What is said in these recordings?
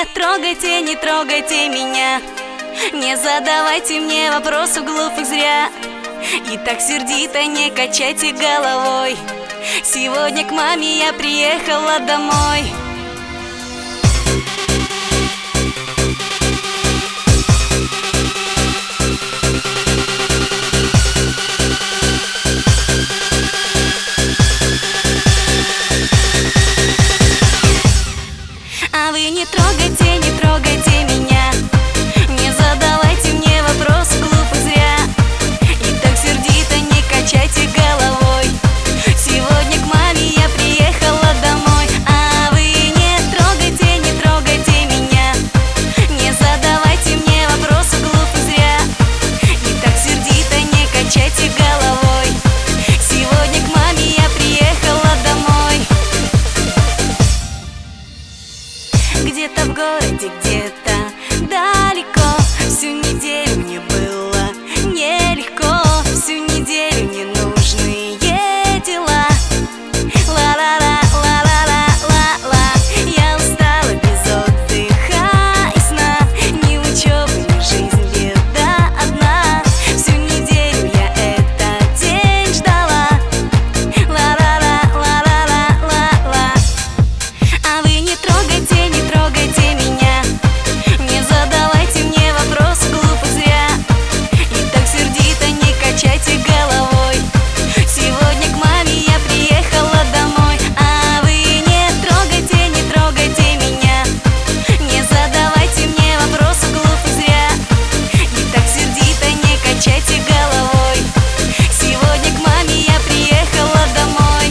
не трогайте меня. Не задавайте мне вопросов глупых зря. И так сердито не качайте головой. Сегодня к маме я приехала домой. А вы не трогайте меня. Не задавайте мне вопросы глупых зря. И так сердито не качайте головой. Сегодня к маме я приехала домой. А вы не трогайте меня. Не задавайте мне вопросы глупых зря. И так сердито не качайте головой. Сегодня к маме я приехала домой. Где-то в городе, где-то далеко. Всю неделю мне было нелегко. Всю неделю ненужные дела. Ла-ла-ла, ла-ла-ла-ла-ла. Я устала без отдыха и сна. Ни учебы, ни жизнь, беда одна. Всю неделю я этот день ждала. Ла-ла-ла, ла-ла-ла-ла-ла. А вы не трогайте меня. Не задавайте мне вопросы глупых зря. И так сердито не качайте головой. Сегодня к маме я приехала домой. А вы не трогайте меня. Не задавайте мне вопросы глупых зря. И так сердито не качайте головой. Сегодня к маме я приехала домой.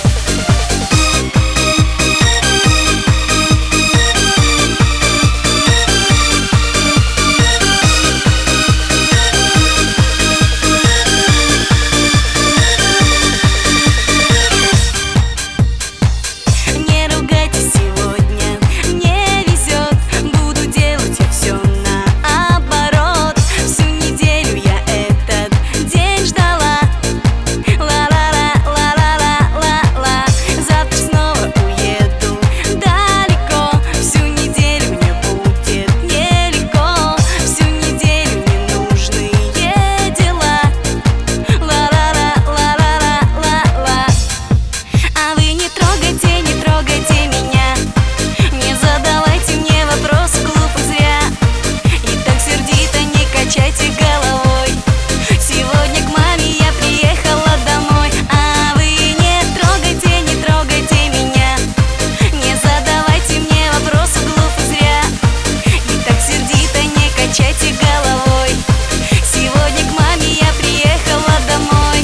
Не ругайтесь сегодня, мне везет. Буду делать я все наоборот. Всю неделю я этот день ждала. Ла-ла-ла, ла-ла-ла-ла-ла. Завтра снова уеду далеко. Всю неделю мне будет нелегко. Всю неделю ненужные дела. Ла-ла-ла, ла-ла-ла-ла-ла. А вы не трогайте меня. Не задавайте мне вопросы глупых зря. И так сердито не качайте головой. Сегодня к маме я приехала домой. А вы не трогайте меня. Не задавайте мне вопросы глупых зря. И так сердито не качайте головой. Сегодня к маме я приехала домой.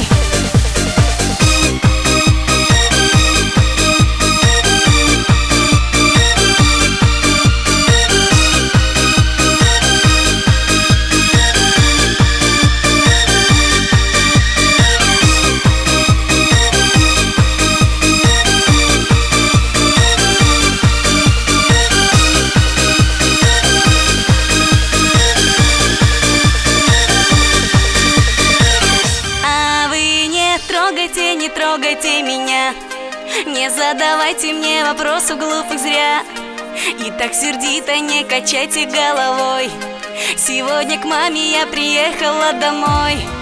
А вы не трогайте меня. Не задавайте мне вопросов глупых зря. И так сердито не качайте головой. Сегодня к маме я приехала домой.